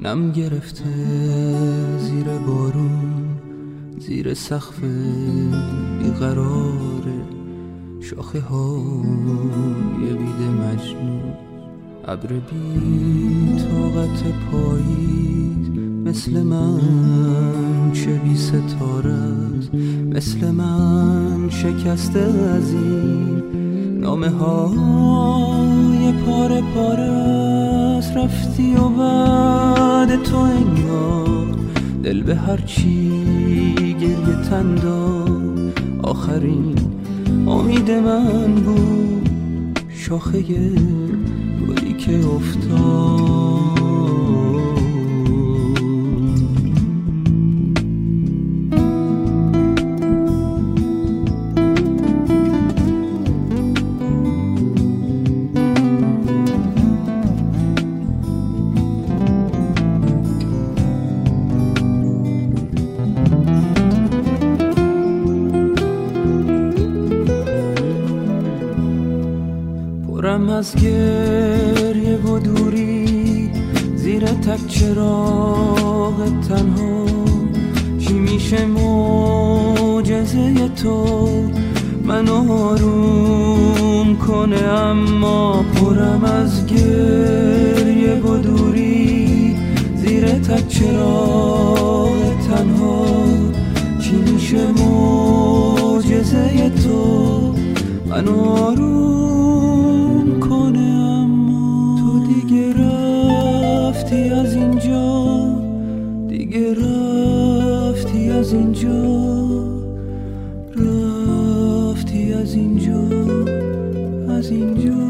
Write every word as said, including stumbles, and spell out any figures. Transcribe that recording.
نم گرفته زیر بارون، زیر سقف بیقراره شاخه های بید مجنون. ابر بی طاقت پاییز مثل من چه بی ستاره است، مثل من شکسته از این نامه های پاره پاره است. رفتی و بعد تو انگار دل به هرچی گریه تن داد. آخرین امید من بود شاخه گلی که افتاد. پرم از گریه و دوری زیر تک چراغ تنها. چی میشه معجزه تو منو آروم کنه؟ اما پرم از گریه و دوری زیر تک چراغ تنها. چی میشه معجزه تو منو آروم کنه؟ اما تو دیگه رفتی از اینجا، دیگه رفتی از اینجا، رفتی از اینجا، از اینجا.